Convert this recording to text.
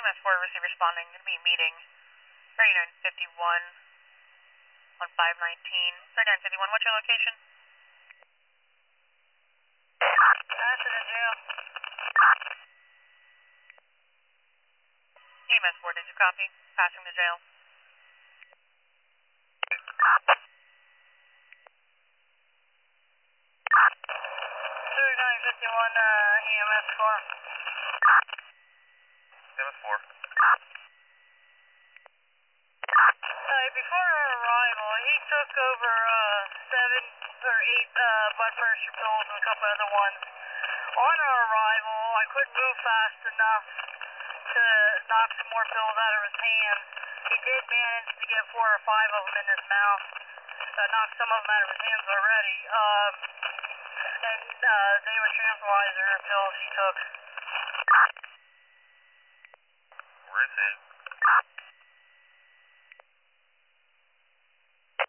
EMS 4 receive responding. Going to be meeting 3951 on 519. 3951, what's your location? Passing the jail. EMS 4, did you copy? Passing the jail. 3951 EMS 4. EMS 4. Before our arrival, he took over 7 or 8 blood pressure pills and a couple other ones. On our arrival, I couldn't move fast enough to knock some more pills out of his hand. He did manage to get 4 or 5 of them in his mouth. Knocked some of them out of his hands already. And they were tranquilizer pills he took. Where is he?